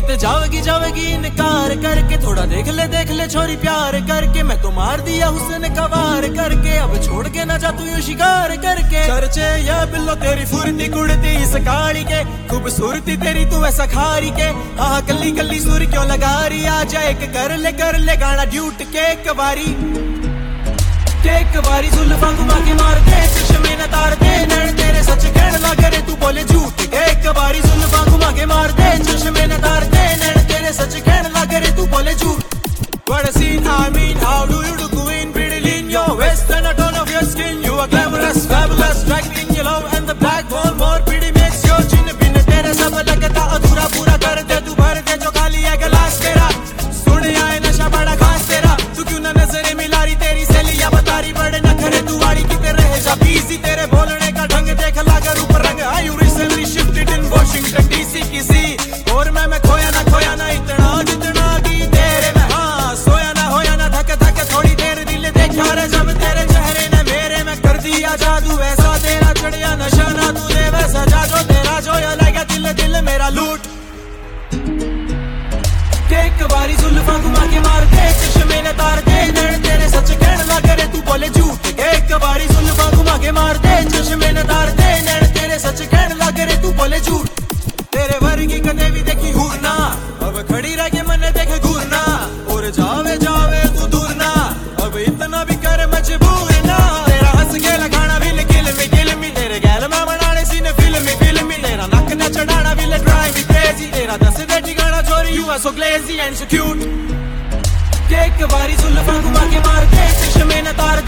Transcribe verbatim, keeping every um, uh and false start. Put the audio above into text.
किते जावेगी जावेगी इनकार करके, थोड़ा देख ले देख ले छोरी प्यार करके, मैं तो मार दिया हुस्न का वार करके, अब छोड़ के ना जा तू यूं शिकार करके। चर्चे या बिल्लो तेरी फुर्ती कुड़ती इस काली के, खूबसूरती तेरी तू ऐसा खारी के, हाँ कल्ली कल्ली सुर क्यों लगा रही, आ जा एक कर ले कर ले गाना ड्यूट के एक बारी, एक बारी जुल्फां घुमा के मार दे, चश्मे न तार दे, नैन तेरे सच कहने लगे रे तू बोले झूठ, एक बारी जुल्फां घुमा के मार दे, चश्मे न तार दे, नैन तेरे सच कहने लगे रे तू बोले झूठ। What a scene, I mean, how do you do queen, pretty lean, your waist and a tone of your skin, you are glamorous, fabulous, striking your love and the backbone, more pretty makes your chin, बिन तेरे सब लगता अधूरा, पूरा कर दे तू भर दे जो खाली है गिलास तेरा, सुने आए नशा बड़ा खास तेरा, तू क्यों ना नजरें मिला रही तेरी सहेलियां बता रही बड़े नखरे तू वाड़ी किते रहे जा बिजी, तेरे बोलने का ढंग देख लागर ऊपर रंग, I you recently shifted in Washington DC किसी और मैं मैं खोया ना खोया ना इतना जितना की तेरे में, हाँ सोया ना होया ना थक थक थोड़ी देर दिल देखा रे जब तेरे चेहरे ने मेरे में कर दिया जादू ऐसा, तेरा चढ़िया नशा ना तू दे वैसा जादू तेरा जो या लगा दिल दिल मेरा लूट, एक बारी जुल्फां घुमा के मार दे, चश्मे ने तार दे, नैन तेरे सच कहने लगे रे तू बोले झूठ, एक बारी जुल्फां घुमा के मार दे, चश्मे ने तार दे, नैन तेरे सच कहने लगे रे तू बोले झूठ। तेरे वर्गी कदे भी देखी हूं ना, अब खड़ी रह के मन देखे घूरना, और जावे जावे तू दूर ना, अब इतना भी कर मजबूर ना, तेरा हंस के लगाना भी किल में किल में, तेरे गैल में बनाने सीने फिल्मी फिल्मी, तेरा नक न चढ़ाना भी ड्राइव भी क्रेजी, तेरा दस दे ठिकाना छोरी you are so classy and so cute, एक बारी जुल्फां घुमा के मार दे, चश्मे न तार